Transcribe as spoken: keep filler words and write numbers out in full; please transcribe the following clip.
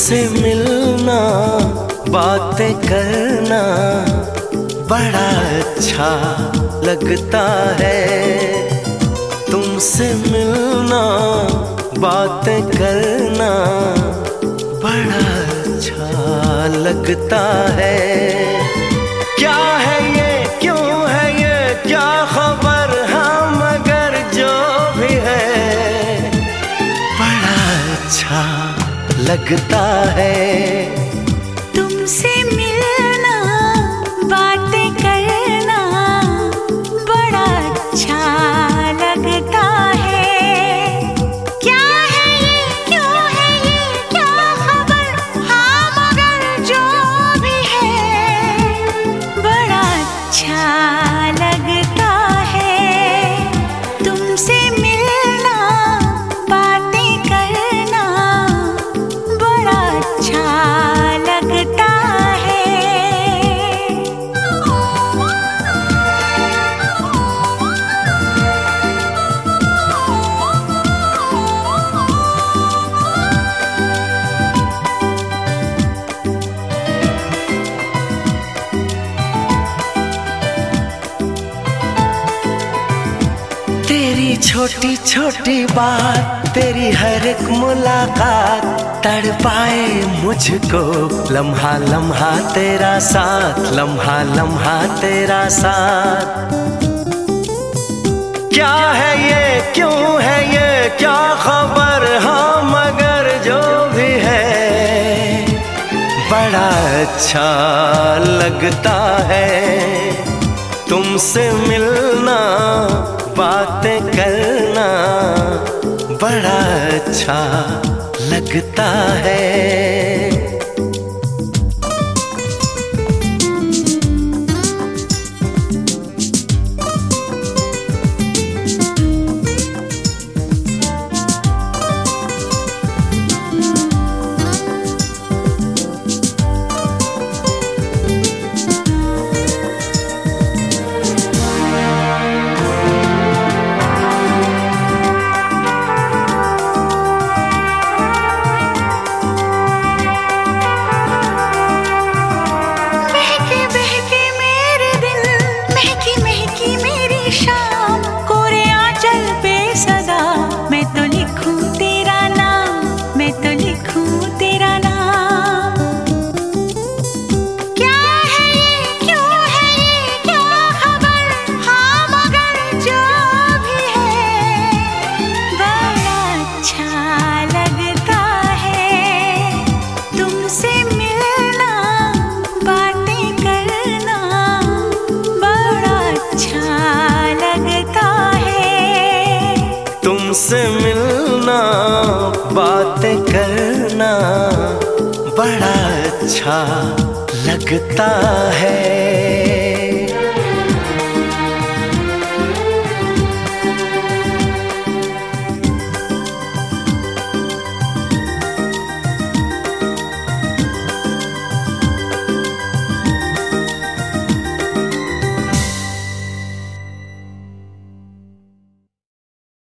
तुमसे मिलना बातें करना बड़ा अच्छा लगता है। तुमसे मिलना बातें करना बड़ा अच्छा लगता है। क्या है ये, क्यों है ये, क्या खबर, हाँ मगर जो भी है बड़ा अच्छा लगता है। तुमसे मिलना बातें करना बड़ा अच्छा लगता है। क्या है ये, क्यों है ये, क्या खबर, हाँ मगर जो भी है बड़ा अच्छा लगता है। तुमसे मिलना बातें करना बड़ा अच्छा लगता है। तेरी छोटी छोटी बात, तेरी हर एक मुलाकात तड़पाए मुझको। लम्हा लम्हा तेरा साथ, लम्हा लम्हा तेरा साथ। क्या है ये, क्यों है ये, क्या खबर, हाँ मगर जो भी है बड़ा अच्छा लगता है। तुमसे मिलना बातें करना बड़ा अच्छा लगता है। तुमसे मिलना बातें करना बड़ा अच्छा लगता है।